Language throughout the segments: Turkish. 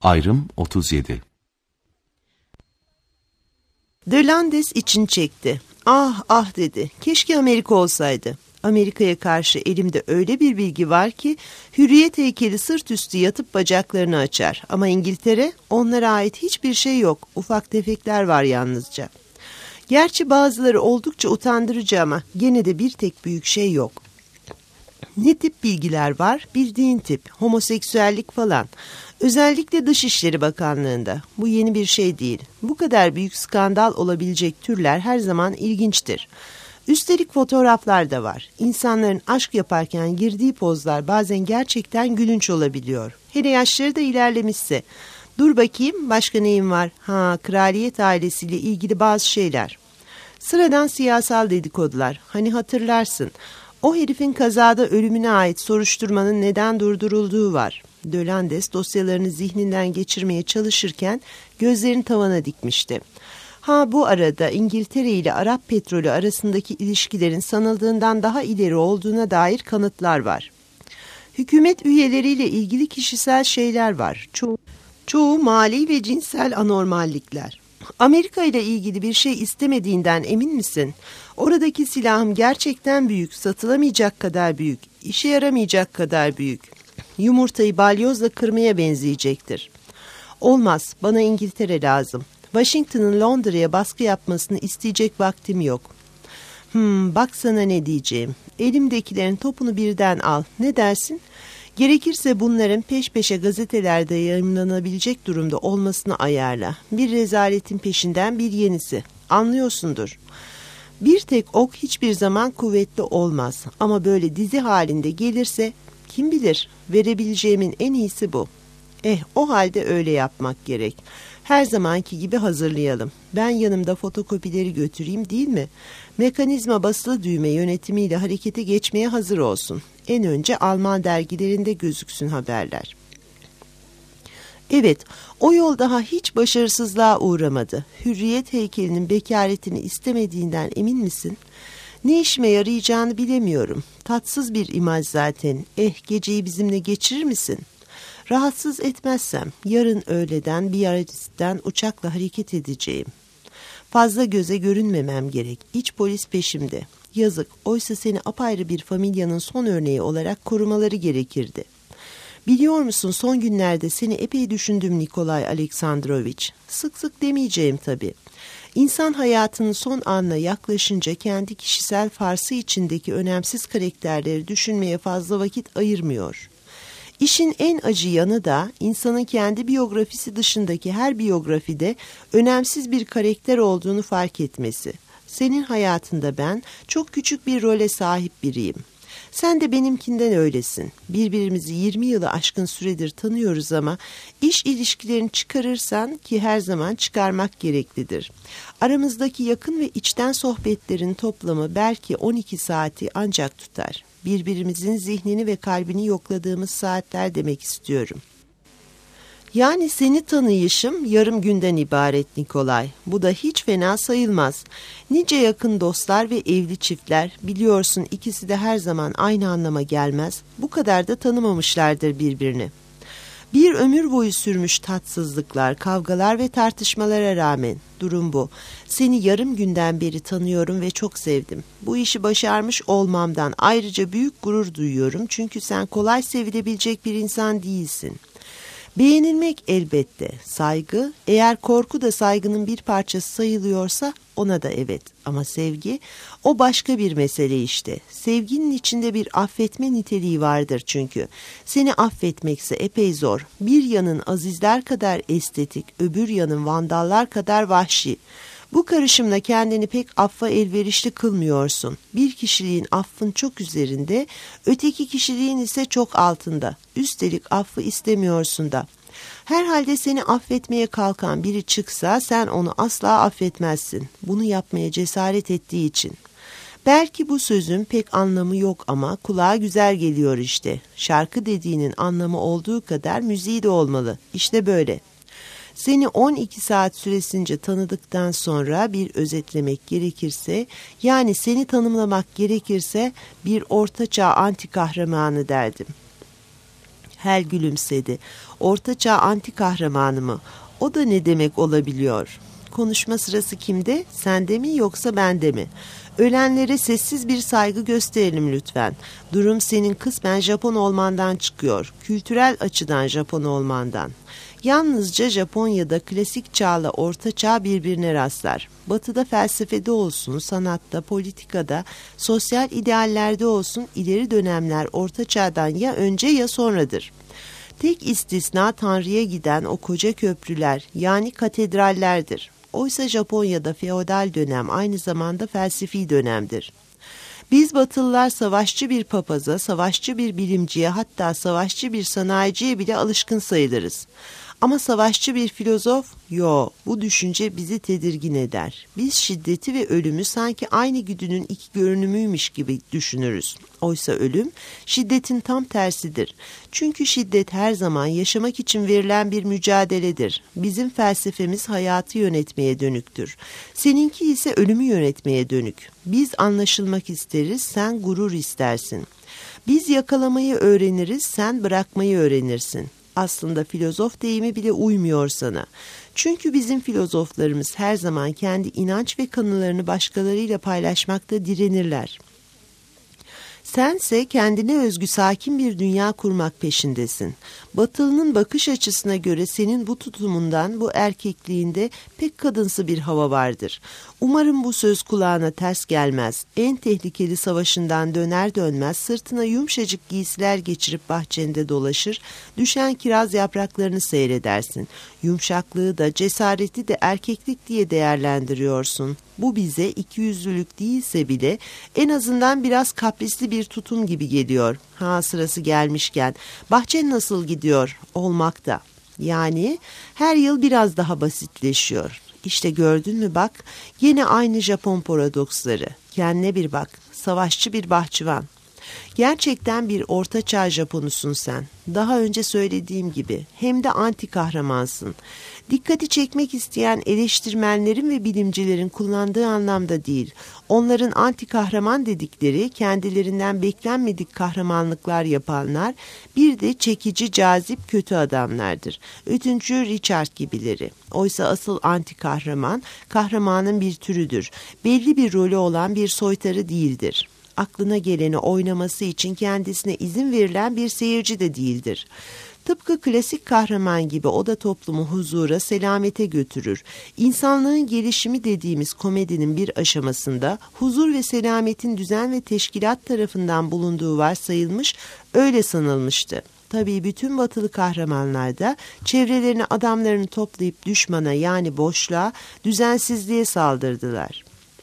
Ayrım 37. De Landes için çekti. Ah ah dedi. Keşke Amerika olsaydı. Amerika'ya karşı elimde öyle bir bilgi var ki hürriyet heykeli sırt üstü yatıp bacaklarını açar. Ama İngiltere, onlara ait hiçbir şey yok. Ufak tefekler var yalnızca. Gerçi bazıları oldukça utandırıcı ama gene de bir tek büyük şey yok. Ne tip bilgiler var? Bildiğin tip. Homoseksüellik falan. Özellikle Dışişleri Bakanlığı'nda. Bu yeni bir şey değil. Bu kadar büyük skandal olabilecek türler her zaman ilginçtir. Üstelik fotoğraflar da var. İnsanların aşk yaparken girdiği pozlar bazen gerçekten gülünç olabiliyor. Hele yaşları da ilerlemişse. Dur bakayım, başka neyim var? Kraliyet ailesiyle ilgili bazı şeyler. Sıradan siyasal dedikodular. Hani hatırlarsın. O herifin kazada ölümüne ait soruşturmanın neden durdurulduğu var. De Landes dosyalarını zihninden geçirmeye çalışırken gözlerini tavana dikmişti. Bu arada İngiltere ile Arap petrolü arasındaki ilişkilerin sanıldığından daha ileri olduğuna dair kanıtlar var. Hükümet üyeleriyle ilgili kişisel şeyler var. Çoğu mali ve cinsel anormallikler. Amerika ile ilgili bir şey istemediğinden emin misin? Oradaki silahım gerçekten büyük, satılamayacak kadar büyük, işe yaramayacak kadar büyük. Yumurtayı balyozla kırmaya benzeyecektir. Olmaz, bana İngiltere lazım. Washington'ın Londra'ya baskı yapmasını isteyecek vaktim yok. Bak sana ne diyeceğim. Elimdekilerin topunu birden al. Ne dersin? Gerekirse bunların peş peşe gazetelerde yayımlanabilecek durumda olmasını ayarla. Bir rezaletin peşinden bir yenisi. Anlıyorsundur. Bir tek ok hiçbir zaman kuvvetli olmaz. Ama böyle dizi halinde gelirse kim bilir, verebileceğimin en iyisi bu. O halde öyle yapmak gerek. Her zamanki gibi hazırlayalım. Ben yanımda fotokopileri götüreyim değil mi? Mekanizma basılı düğme yönetimiyle harekete geçmeye hazır olsun. En önce Alman dergilerinde gözüksün haberler. Evet, o yol daha hiç başarısızlığa uğramadı. Hürriyet heykelinin bekaretini istemediğinden emin misin? Ne işime yarayacağını bilemiyorum. Tatsız bir imaj zaten. Geceyi bizimle geçirir misin? Rahatsız etmezsem yarın öğleden Biarritz'ten uçakla hareket edeceğim. Fazla göze görünmemem gerek. İç polis peşimde. Yazık, oysa seni apayrı bir familyanın son örneği olarak korumaları gerekirdi. Biliyor musun, son günlerde seni epey düşündüm Nikolay Aleksandrovich. Sık sık demeyeceğim tabii. İnsan hayatının son anına yaklaşınca kendi kişisel farsı içindeki önemsiz karakterleri düşünmeye fazla vakit ayırmıyor. İşin en acı yanı da insanın kendi biyografisi dışındaki her biyografide önemsiz bir karakter olduğunu fark etmesi. Senin hayatında ben çok küçük bir role sahip biriyim. Sen de benimkinden öylesin. Birbirimizi 20 yılı aşkın süredir tanıyoruz ama iş ilişkilerini çıkarırsan, ki her zaman çıkarmak gereklidir. Aramızdaki yakın ve içten sohbetlerin toplamı belki 12 saati ancak tutar. Birbirimizin zihnini ve kalbini yokladığımız saatler demek istiyorum. Yani seni tanıyışım yarım günden ibaret Nikolay. Bu da hiç fena sayılmaz. Nice yakın dostlar ve evli çiftler, biliyorsun ikisi de her zaman aynı anlama gelmez. Bu kadar da tanımamışlardır birbirini. Bir ömür boyu sürmüş tatsızlıklar, kavgalar ve tartışmalara rağmen durum bu. Seni yarım günden beri tanıyorum ve çok sevdim. Bu işi başarmış olmamdan ayrıca büyük gurur duyuyorum. Çünkü sen kolay sevilebilecek bir insan değilsin. Beğenilmek elbette, saygı, eğer korku da saygının bir parçası sayılıyorsa ona da evet. Ama sevgi, o başka bir mesele işte. Sevginin içinde bir affetme niteliği vardır çünkü. Seni affetmekse epey zor. Bir yanın azizler kadar estetik, öbür yanın vandallar kadar vahşi. Bu karışımla kendini pek affa elverişli kılmıyorsun. Bir kişiliğin affın çok üzerinde, öteki kişiliğin ise çok altında. Üstelik affı istemiyorsun da. Herhalde seni affetmeye kalkan biri çıksa sen onu asla affetmezsin. Bunu yapmaya cesaret ettiği için. Belki bu sözün pek anlamı yok ama kulağa güzel geliyor işte. Şarkı dediğinin anlamı olduğu kadar müziği de olmalı. İşte böyle. Seni 12 saat süresince tanıdıktan sonra bir özetlemek gerekirse, yani seni tanımlamak gerekirse bir ortaçağ anti kahramanı derdim. Hel gülümsedi. Ortaçağ anti kahramanı mı? O da ne demek olabiliyor? Konuşma sırası kimde? Sende mi yoksa bende mi? Ölenlere sessiz bir saygı gösterelim lütfen. Durum senin kısmen Japon olmandan çıkıyor. Kültürel açıdan Japon olmandan. Yalnızca Japonya'da klasik çağla orta çağ birbirine rastlar. Batı'da felsefede olsun, sanatta, politikada, sosyal ideallerde olsun ileri dönemler orta çağdan ya önce ya sonradır. Tek istisna Tanrı'ya giden o koca köprüler yani katedrallerdir. Oysa Japonya'da feodal dönem aynı zamanda felsefi dönemdir. Biz Batılılar savaşçı bir papaza, savaşçı bir bilimciye hatta savaşçı bir sanayiciye bile alışkın sayılırız. Ama savaşçı bir filozof, bu düşünce bizi tedirgin eder. Biz şiddeti ve ölümü sanki aynı güdünün iki görünümüymüş gibi düşünürüz. Oysa ölüm, şiddetin tam tersidir. Çünkü şiddet her zaman yaşamak için verilen bir mücadeledir. Bizim felsefemiz hayatı yönetmeye dönüktür. Seninki ise ölümü yönetmeye dönük. Biz anlaşılmak isteriz, sen gurur istersin. Biz yakalamayı öğreniriz, sen bırakmayı öğrenirsin. Aslında filozof deyimi bile uymuyor sana. Çünkü bizim filozoflarımız her zaman kendi inanç ve kanılarını başkalarıyla paylaşmakta direnirler. Sense kendine özgü sakin bir dünya kurmak peşindesin. Batılı'nın bakış açısına göre senin bu tutumundan, bu erkekliğinde pek kadınsı bir hava vardır. Umarım bu söz kulağına ters gelmez. En tehlikeli savaşından döner dönmez sırtına yumuşacık giysiler geçirip bahçende dolaşır, düşen kiraz yapraklarını seyredersin. Yumuşaklığı da cesareti de erkeklik diye değerlendiriyorsun. Bu bize ikiyüzlülük değilse bile en azından biraz kaprisli bir tutum gibi geliyor. Sırası gelmişken bahçen nasıl gidiyor? Olmakta. Yani her yıl biraz daha basitleşiyor. İşte gördün mü bak, yine aynı Japon paradoksları. Kendine bir bak, savaşçı bir bahçıvan. Gerçekten bir ortaçağ Japonusun sen. Daha önce söylediğim gibi hem de anti kahramansın. Dikkati çekmek isteyen eleştirmenlerin ve bilimcilerin kullandığı anlamda değil. Onların anti kahraman dedikleri kendilerinden beklenmedik kahramanlıklar yapanlar, bir de çekici, cazip kötü adamlardır. Ödüncü Richard gibileri. Oysa asıl anti kahraman, kahramanın bir türüdür. Belli bir rolü olan bir soytarı değildir. Aklına geleni oynaması için kendisine izin verilen bir seyirci de değildir. Tıpkı klasik kahraman gibi o da toplumu huzura, selamete götürür. İnsanlığın gelişimi dediğimiz komedinin bir aşamasında huzur ve selametin düzen ve teşkilat tarafından bulunduğu varsayılmış, öyle sanılmıştı. Tabii bütün batılı kahramanlar da çevrelerine adamlarını toplayıp düşmana yani boşluğa, düzensizliğe saldırdılar.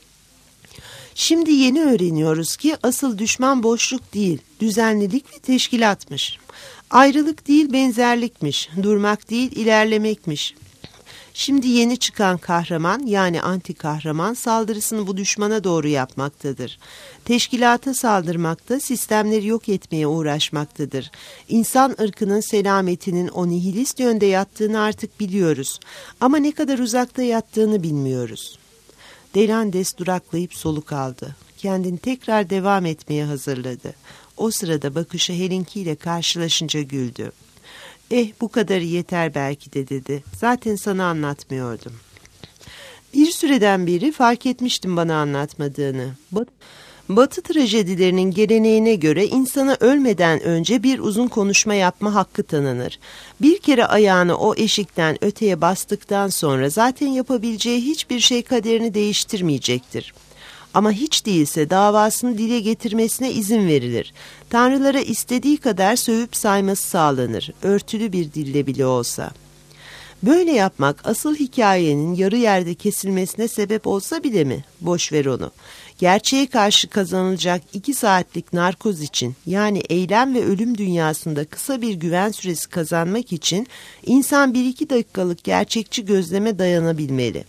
Şimdi yeni öğreniyoruz ki asıl düşman boşluk değil, düzenlilik ve teşkilatmış. Ayrılık değil benzerlikmiş, durmak değil ilerlemekmiş. Şimdi yeni çıkan kahraman yani anti kahraman saldırısını bu düşmana doğru yapmaktadır. Teşkilata saldırmakta, sistemleri yok etmeye uğraşmaktadır. İnsan ırkının selametinin o nihilist yönde yattığını artık biliyoruz. Ama ne kadar uzakta yattığını bilmiyoruz. Delandes duraklayıp soluk aldı. Kendini tekrar devam etmeye hazırladı. O sırada bakışı Helinki karşılaşınca güldü. Bu kadarı yeter belki de dedi. Zaten sana anlatmıyordum. Bir süreden beri fark etmiştim bana anlatmadığını. Batı trajedilerinin geleneğine göre insana ölmeden önce bir uzun konuşma yapma hakkı tanınır. Bir kere ayağını o eşikten öteye bastıktan sonra zaten yapabileceği hiçbir şey kaderini değiştirmeyecektir. Ama hiç değilse davasını dile getirmesine izin verilir. Tanrılara istediği kadar sövüp sayması sağlanır, örtülü bir dille bile olsa. Böyle yapmak asıl hikayenin yarı yerde kesilmesine sebep olsa bile mi? Boş ver onu. Gerçeğe karşı kazanılacak 2 saatlik narkoz için yani eylem ve ölüm dünyasında kısa bir güven süresi kazanmak için insan 1-2 dakikalık gerçekçi gözleme dayanabilmeli.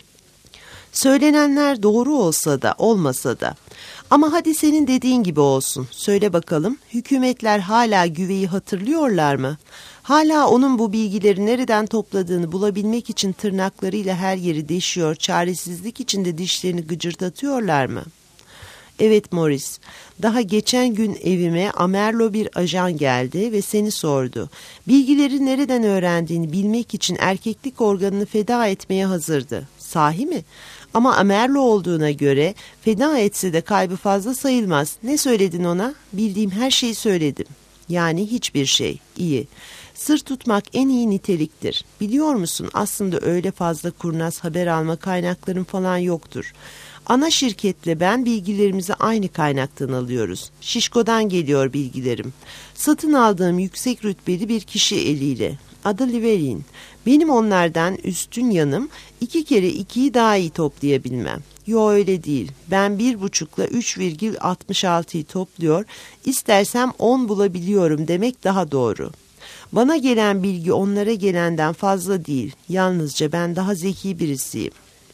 Söylenenler doğru olsa da olmasa da. Ama hadi senin dediğin gibi olsun. Söyle bakalım, hükümetler hala güveyi hatırlıyorlar mı? Hala onun bu bilgileri nereden topladığını bulabilmek için tırnaklarıyla her yeri deşiyor, çaresizlik içinde dişlerini gıcırdatıyorlar mı? Evet Morris, daha geçen gün evime Amerlo bir ajan geldi ve seni sordu. Bilgileri nereden öğrendiğini bilmek için erkeklik organını feda etmeye hazırdı. Sahi mi? Ama Amerlo olduğuna göre feda etse de kaybı fazla sayılmaz. Ne söyledin ona? Bildiğim her şeyi söyledim. Yani hiçbir şey. İyi. Sır tutmak en iyi niteliktir. Biliyor musun, aslında öyle fazla kurnaz haber alma kaynakların falan yoktur. Ana şirketle ben bilgilerimizi aynı kaynaktan alıyoruz. Şişko'dan geliyor bilgilerim. Satın aldığım yüksek rütbeli bir kişi eliyle. Adı Liverin. Benim onlardan üstün yanım 2 kere 2'yi daha iyi toplayabilmem. Yo öyle değil. Ben 1,5'la 3,66'yı topluyor, istersem 10 bulabiliyorum demek daha doğru. Bana gelen bilgi onlara gelenden fazla değil. Yalnızca ben daha zeki birisiyim.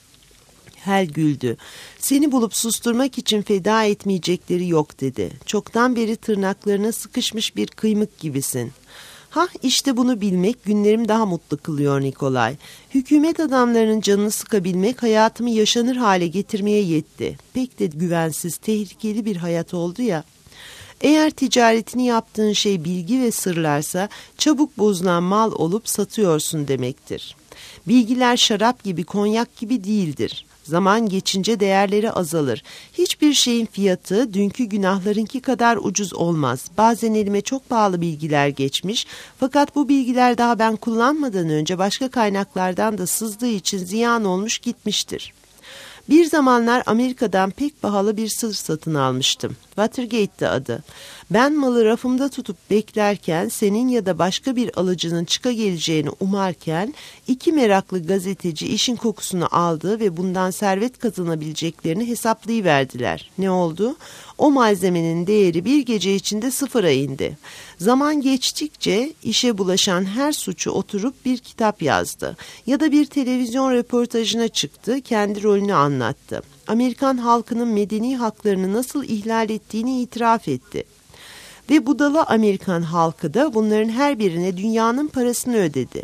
Hal güldü. Seni bulup susturmak için feda etmeyecekleri yok dedi. Çoktan beri tırnaklarına sıkışmış bir kıymık gibisin. Ha işte bunu bilmek günlerimi daha mutlu kılıyor Nikolay. Hükümet adamlarının canını sıkabilmek hayatımı yaşanır hale getirmeye yetti. Pek de güvensiz, tehlikeli bir hayat oldu ya. Eğer ticaretini yaptığın şey bilgi ve sırlarsa çabuk bozulan mal olup satıyorsun demektir. Bilgiler şarap gibi, konyak gibi değildir. Zaman geçince değerleri azalır. Hiçbir şeyin fiyatı dünkü günahlarınki kadar ucuz olmaz. Bazen elime çok pahalı bilgiler geçmiş, fakat bu bilgiler daha ben kullanmadan önce başka kaynaklardan da sızdığı için ziyan olmuş gitmiştir. Bir zamanlar Amerika'dan pek pahalı bir sır satın almıştım. Watergate'ti adı. Ben malı rafımda tutup beklerken, senin ya da başka bir alıcının çıka geleceğini umarken, 2 meraklı gazeteci işin kokusunu aldı ve bundan servet kazanabileceklerini hesaplayıverdiler. Ne oldu? O malzemenin değeri bir gece içinde sıfıra indi. Zaman geçtikçe işe bulaşan her suçu oturup bir kitap yazdı. Ya da bir televizyon röportajına çıktı, kendi rolünü anlattı. Amerikan halkının medeni haklarını nasıl ihlal ettiğini itiraf etti. Ve budala Amerikan halkı da bunların her birine dünyanın parasını ödedi.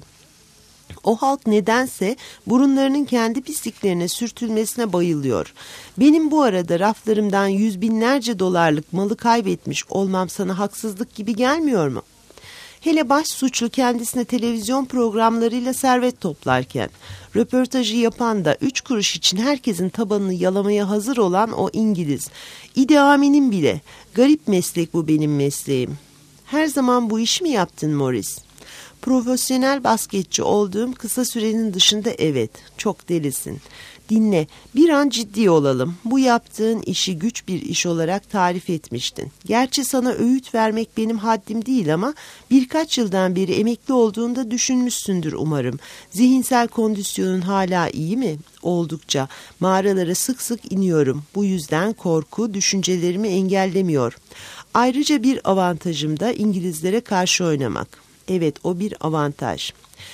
O halk nedense burunlarının kendi pisliklerine sürtülmesine bayılıyor. Benim bu arada raflarımdan 100 binlerce dolarlık malı kaybetmiş olmam sana haksızlık gibi gelmiyor mu? Hele baş suçlu kendisine televizyon programlarıyla servet toplarken, röportajı yapan da 3 kuruş için herkesin tabanını yalamaya hazır olan o İngiliz. İdi Amin'in bile. Garip meslek bu benim mesleğim. Her zaman bu işi mi yaptın Morris? Profesyonel basketçi olduğum kısa sürenin dışında evet, çok delisin. Dinle, bir an ciddi olalım. Bu yaptığın işi güç bir iş olarak tarif etmiştin. Gerçi sana öğüt vermek benim haddim değil ama birkaç yıldan beri emekli olduğunda düşünmüşsündür umarım. Zihinsel kondisyonun hala iyi mi? Oldukça. Mağaralara sık sık iniyorum. Bu yüzden korku düşüncelerimi engellemiyor. Ayrıca bir avantajım da İngilizlere karşı oynamak. Evet, o bir avantaj.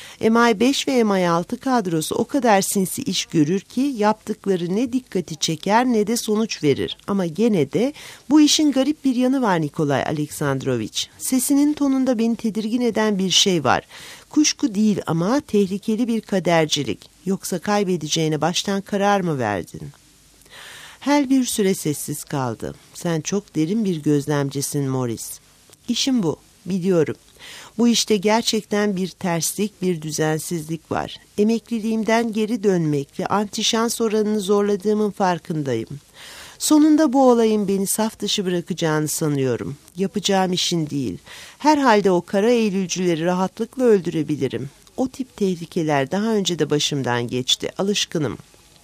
MI5 ve MI6 kadrosu o kadar sinsi iş görür ki yaptıkları ne dikkati çeker ne de sonuç verir. Ama gene de bu işin garip bir yanı var Nikolay Aleksandrovich. Sesinin tonunda beni tedirgin eden bir şey var. Kuşku değil ama tehlikeli bir kadercilik. Yoksa kaybedeceğine baştan karar mı verdin? Her bir süre sessiz kaldı. Sen çok derin bir gözlemcisin Morris. İşim bu, biliyorum. Bu işte gerçekten bir terslik, bir düzensizlik var. Emekliliğimden geri dönmek ve antişans oranını zorladığımın farkındayım. Sonunda bu olayın beni saf dışı bırakacağını sanıyorum. Yapacağım işin değil. Herhalde o kara eylülcüleri rahatlıkla öldürebilirim. O tip tehlikeler daha önce de başımdan geçti. Alışkınım.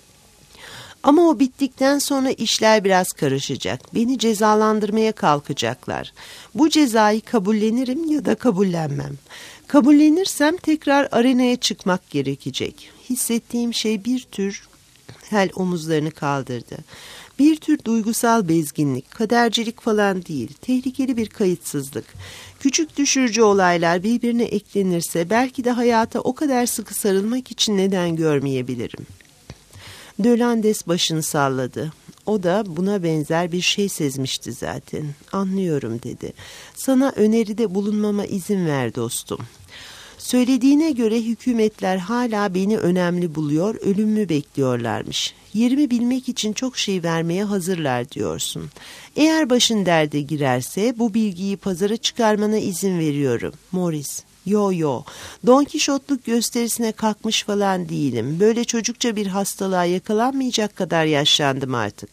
Ama o bittikten sonra işler biraz karışacak. Beni cezalandırmaya kalkacaklar. Bu cezayı kabullenirim ya da kabullenmem. Kabullenirsem tekrar arenaya çıkmak gerekecek. Hissettiğim şey bir tür... Hal omuzlarını kaldırdı. Bir tür duygusal bezginlik, kadercilik falan değil. Tehlikeli bir kayıtsızlık. Küçük düşürücü olaylar birbirine eklenirse belki de hayata o kadar sıkı sarılmak için neden görmeyebilirim. Dölandes başını salladı. O da buna benzer bir şey sezmişti zaten. Anlıyorum dedi. Sana öneride bulunmama izin ver dostum. Söylediğine göre hükümetler hala beni önemli buluyor, ölümümü bekliyorlarmış. Yerimi bilmek için çok şey vermeye hazırlar diyorsun. Eğer başın derde girerse bu bilgiyi pazara çıkarmana izin veriyorum. Morris. Yo. Don Kişotluk gösterisine kalkmış falan değilim. Böyle çocukça bir hastalığa yakalanmayacak kadar yaşlandım artık.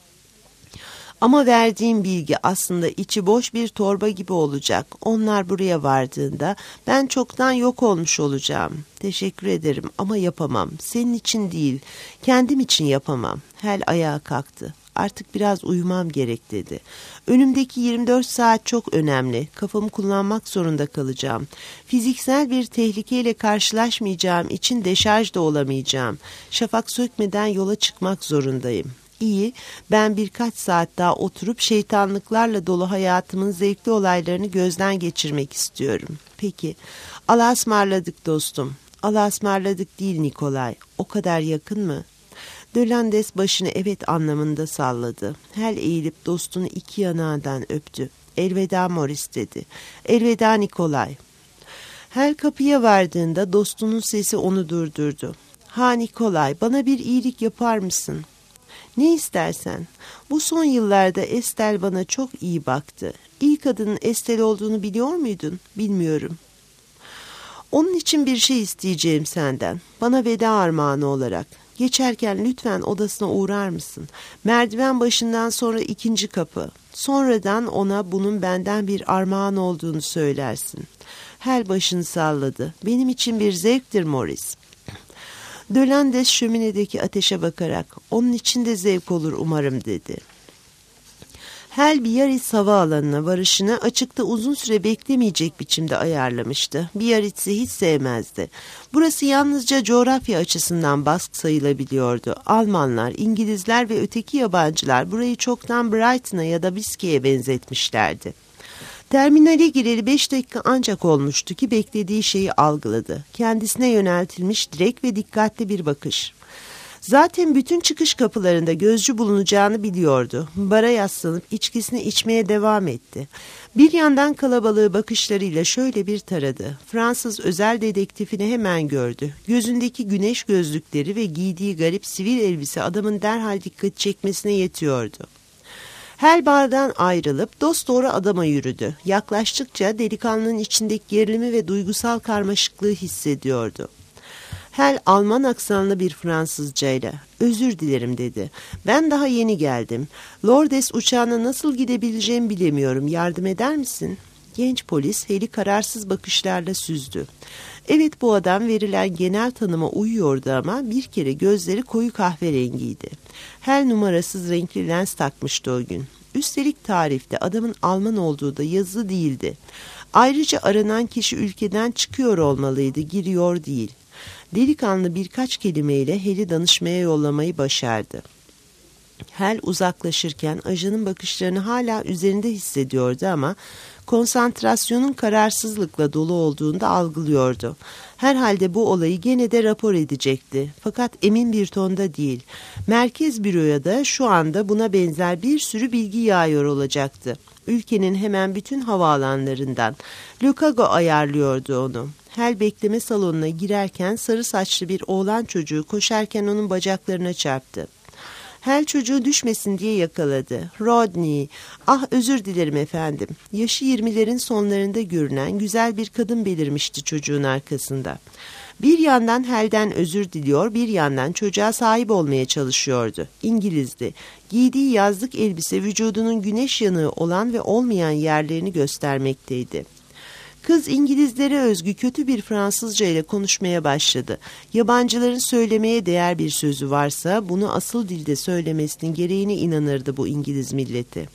Ama verdiğim bilgi aslında içi boş bir torba gibi olacak. Onlar buraya vardığında ben çoktan yok olmuş olacağım. Teşekkür ederim ama yapamam. Senin için değil, kendim için yapamam. Hal ayağa kalktı. Artık biraz uyumam gerek dedi. Önümdeki 24 saat çok önemli. Kafamı kullanmak zorunda kalacağım. Fiziksel bir tehlikeyle karşılaşmayacağım için deşarj da olamayacağım. Şafak sökmeden yola çıkmak zorundayım. İyi, ben birkaç saat daha oturup şeytanlıklarla dolu hayatımın zevkli olaylarını gözden geçirmek istiyorum. Peki, Allah'a ısmarladık dostum. Allah'a ısmarladık değil Nikolay. O kadar yakın mı? Dölandes başını evet anlamında salladı. Hal eğilip dostunu iki yanağından öptü. Elveda Morris dedi. Elveda Nikolay. Hal kapıya vardığında dostunun sesi onu durdurdu. Ha Nikolay, bana bir iyilik yapar mısın? Ne istersen. Bu son yıllarda Estel bana çok iyi baktı. İlk adının Estel olduğunu biliyor muydun? Bilmiyorum. Onun için bir şey isteyeceğim senden. Bana veda armağanı olarak. Geçerken lütfen odasına uğrar mısın? Merdiven başından sonra 2. kapı. Sonradan ona bunun benden bir armağan olduğunu söylersin. Hal başını salladı. Benim için bir zevktir Morris. Dölandes şöminedeki ateşe bakarak onun için de zevk olur umarım dedi. Hal Biarritz havaalanına varışını açıkta uzun süre beklemeyecek biçimde ayarlamıştı. Biarritz'i hiç sevmezdi. Burası yalnızca coğrafya açısından baskı sayılabiliyordu. Almanlar, İngilizler ve öteki yabancılar burayı çoktan Brighton'a ya da Biscay'e benzetmişlerdi. Terminale gireli 5 dakika ancak olmuştu ki beklediği şeyi algıladı. Kendisine yöneltilmiş direkt ve dikkatli bir bakış. Zaten bütün çıkış kapılarında gözcü bulunacağını biliyordu. Bara yaslanıp içkisini içmeye devam etti. Bir yandan kalabalığı bakışlarıyla şöyle bir taradı. Fransız özel dedektifini hemen gördü. Gözündeki güneş gözlükleri ve giydiği garip sivil elbise adamın derhal dikkat çekmesine yetiyordu. Hal bardan ayrılıp dosdoğru adama yürüdü. Yaklaştıkça delikanlının içindeki gerilimi ve duygusal karmaşıklığı hissediyordu. Hal Alman aksanlı bir Fransızcayla "Özür dilerim" dedi. "Ben daha yeni geldim. Lourdes uçağına nasıl gidebileceğimi bilemiyorum. Yardım eder misin?" Genç polis Hal'i kararsız bakışlarla süzdü. Evet, bu adam verilen genel tanıma uyuyordu ama bir kere gözleri koyu kahverengiydi. Hal numarasız renkli lens takmıştı o gün. Üstelik tarifte adamın Alman olduğu da yazılı değildi. Ayrıca aranan kişi ülkeden çıkıyor olmalıydı, giriyor değil. Delikanlı birkaç kelimeyle Hal'i danışmaya yollamayı başardı. Hal uzaklaşırken ajanın bakışlarını hala üzerinde hissediyordu ama konsantrasyonun kararsızlıkla dolu olduğunu da algılıyordu. Herhalde bu olayı gene de rapor edecekti. Fakat emin bir tonda değil. Merkez büroya da şu anda buna benzer bir sürü bilgi yağıyor olacaktı. Ülkenin hemen bütün havaalanlarından. Lukago ayarlıyordu onu. Hal bekleme salonuna girerken sarı saçlı bir oğlan çocuğu koşarken onun bacaklarına çarptı. Hal çocuğu düşmesin diye yakaladı. "Rodney, ah özür dilerim efendim." Yaşı 20'lerin sonlarında görünen güzel bir kadın belirmişti çocuğun arkasında. Bir yandan Hal'den özür diliyor, bir yandan çocuğa sahip olmaya çalışıyordu. İngilizdi. Giydiği yazlık elbise vücudunun güneş yanığı olan ve olmayan yerlerini göstermekteydi. Kız İngilizlere özgü kötü bir Fransızca ile konuşmaya başladı. Yabancıların söylemeye değer bir sözü varsa bunu asıl dilde söylemesinin gereğine inanırdı bu İngiliz milleti.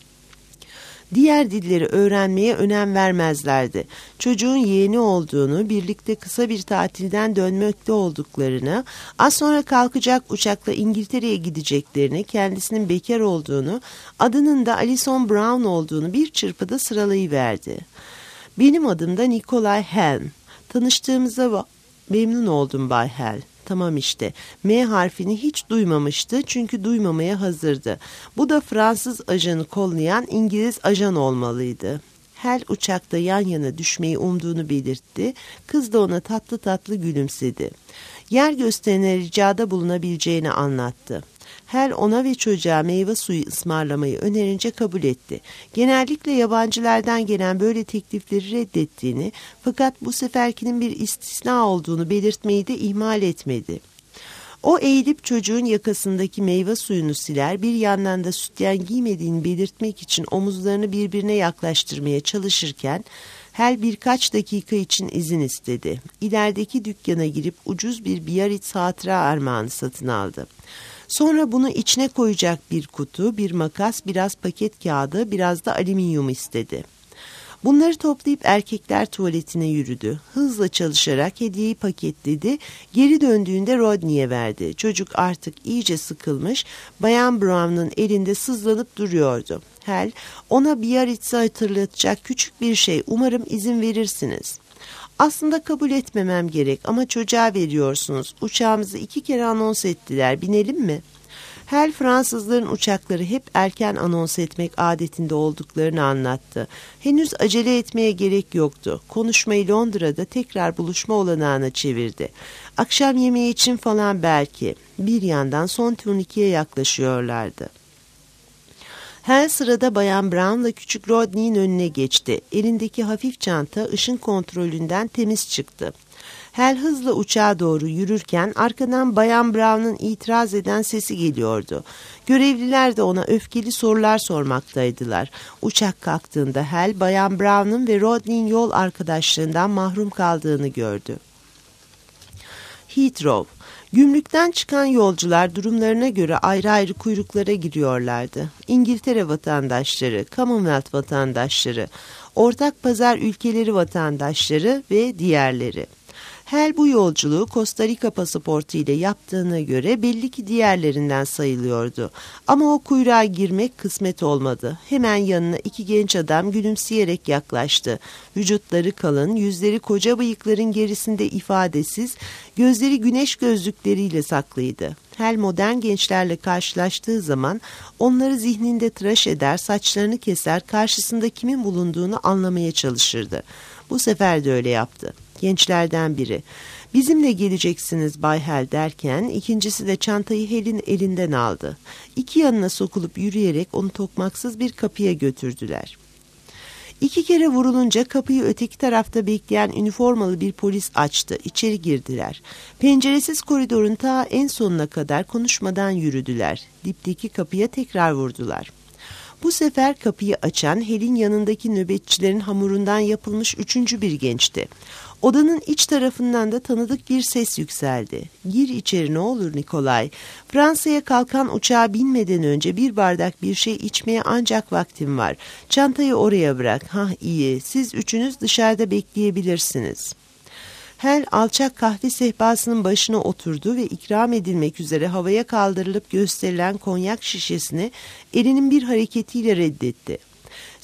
Diğer dilleri öğrenmeye önem vermezlerdi. Çocuğun yeğeni olduğunu, birlikte kısa bir tatilden dönmekte olduklarını, az sonra kalkacak uçakla İngiltere'ye gideceklerini, kendisinin bekar olduğunu, adının da Alison Brown olduğunu bir çırpıda sıralayıverdi. "Benim adım da Nikolay Helm. Tanıştığımıza memnun oldum Bay Hel." Tamam işte. M harfini hiç duymamıştı çünkü duymamaya hazırdı. Bu da Fransız ajanı kollayan İngiliz ajan olmalıydı. Hal uçakta yan yana düşmeyi umduğunu belirtti. Kız da ona tatlı tatlı gülümsedi. Yer gösterene ricada bulunabileceğini anlattı. Hal ona ve çocuğa meyve suyu ısmarlamayı önerince kabul etti. Genellikle yabancılardan gelen böyle teklifleri reddettiğini, fakat bu seferkinin bir istisna olduğunu belirtmeyi de ihmal etmedi. O eğilip çocuğun yakasındaki meyve suyunu siler, bir yandan da sütyen giymediğini belirtmek için omuzlarını birbirine yaklaştırmaya çalışırken, Hal birkaç dakika için izin istedi. İlerideki dükkana girip ucuz bir Biarritz hatıra armağanı satın aldı. Sonra bunu içine koyacak bir kutu, bir makas, biraz paket kağıdı, biraz da alüminyum istedi. Bunları toplayıp erkekler tuvaletine yürüdü. Hızla çalışarak hediyeyi paketledi. Geri döndüğünde Rodney'e verdi. Çocuk artık iyice sıkılmış, Bayan Brown'un elinde sızlanıp duruyordu. Hal, ona Biarritz'i hatırlatacak küçük bir şey, umarım izin verirsiniz. Aslında kabul etmemem gerek ama çocuğa veriyorsunuz. Uçağımızı 2 kere anons ettiler, binelim mi? Hal, Fransızların uçakları hep erken anons etmek adetinde olduklarını anlattı. Henüz acele etmeye gerek yoktu. Konuşmayı Londra'da tekrar buluşma olanağına çevirdi. Akşam yemeği için falan belki. Bir yandan son turnikeye yaklaşıyorlardı. Her sırada Bayan Brown'la küçük Rodney'in önüne geçti. Elindeki hafif çanta ışın kontrolünden temiz çıktı. Hal hızla uçağa doğru yürürken arkadan Bayan Brown'un itiraz eden sesi geliyordu. Görevliler de ona öfkeli sorular sormaktaydılar. Uçak kalktığında Hal, Bayan Brown'un ve Rodney'in yol arkadaşlığından mahrum kaldığını gördü. Heathrow. Gümrükten çıkan yolcular durumlarına göre ayrı ayrı kuyruklara giriyorlardı. İngiltere vatandaşları, Commonwealth vatandaşları, ortak pazar ülkeleri vatandaşları ve diğerleri. Hal bu yolculuğu Costa Rica pasaportu ile yaptığına göre belli ki diğerlerinden sayılıyordu. Ama o kuyruğa girmek kısmet olmadı. Hemen yanına 2 genç adam gülümseyerek yaklaştı. Vücutları kalın, yüzleri koca bıyıkların gerisinde ifadesiz, gözleri güneş gözlükleriyle saklıydı. Hal modern gençlerle karşılaştığı zaman onları zihninde tıraş eder, saçlarını keser, karşısında kimin bulunduğunu anlamaya çalışırdı. Bu sefer de öyle yaptı. Gençlerden biri, "Bizimle geleceksiniz Bay Hal" derken ikincisi de çantayı Hal'in elinden aldı. 2 yanına sokulup yürüyerek onu tokmaksız bir kapıya götürdüler. 2 kere vurulunca kapıyı öteki tarafta bekleyen üniformalı bir polis açtı. İçeri girdiler. Penceresiz koridorun ta en sonuna kadar konuşmadan yürüdüler. Dipteki kapıya tekrar vurdular. Bu sefer kapıyı açan Hal'in yanındaki nöbetçilerin hamurundan yapılmış 3. bir gençti. Odanın iç tarafından da tanıdık bir ses yükseldi. "Gir içeri ne olur Nikolay. Fransa'ya kalkan uçağa binmeden önce bir bardak bir şey içmeye ancak vaktim var. Çantayı oraya bırak. Hah, iyi. Siz üçünüz dışarıda bekleyebilirsiniz." Hal alçak kahve sehpasının başına oturdu ve ikram edilmek üzere havaya kaldırılıp gösterilen konyak şişesini elinin bir hareketiyle reddetti.